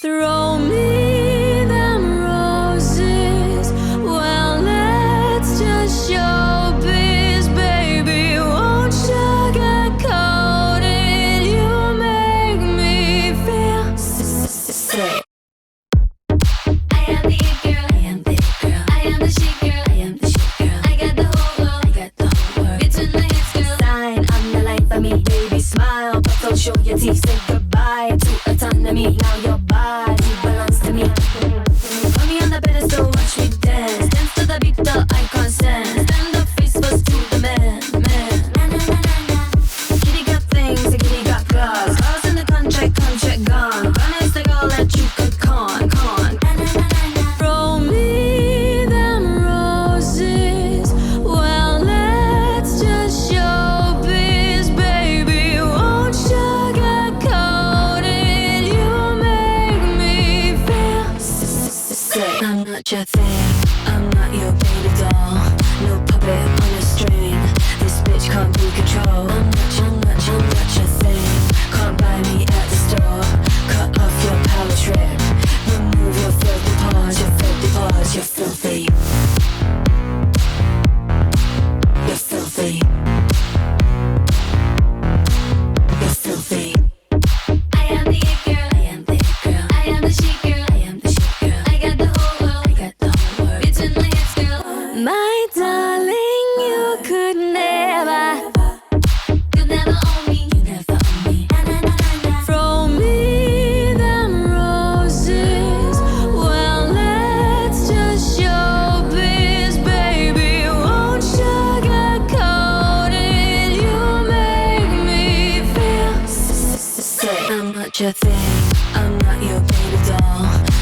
Throw me them roses. Well, let's just show biz, baby. Won't sugarcoat it. You make me feel sick. I am the it girl. I am the it girl. I am the chic girl. I am the chic girl. I got the whole world. I got the whole world. Between my hips, girl. Sign, I'm the light for me, baby. Smile, but don't show your teeth. Say goodbye to autonomy. Now your body belongs to me. Put me on the pedestal, watch me dance. Dance to the beat, the icon sense. Stand up, face first to the man. Kitty got things, the kitty got claws. Claws in the contract gone. Gonna is the girl that you could con. Throw me them roses. Well, let's just show biz, baby. Won't sugarcoat it. You make me feel sick. I'm not your thing. I'm not your baby doll. No puppet on a string. This bitch can't be controlled. I'm not your thing. Can't buy me at the store. Cut off your power trip. Remove your filthy paws. Your filthy paws. You're filthy. You're filthy. You're filthy. I am the it girl. I am the it girl. I am the chic girl. I am the chic girl. I got the whole world. I got the whole world. Between my hips, girl. My darling, you could never own me. You never own me. Throw me them roses. Well, let's just show biz, baby. Won't sugarcoat it. You make me feel sick. I'm not your thing. I'm not your baby doll.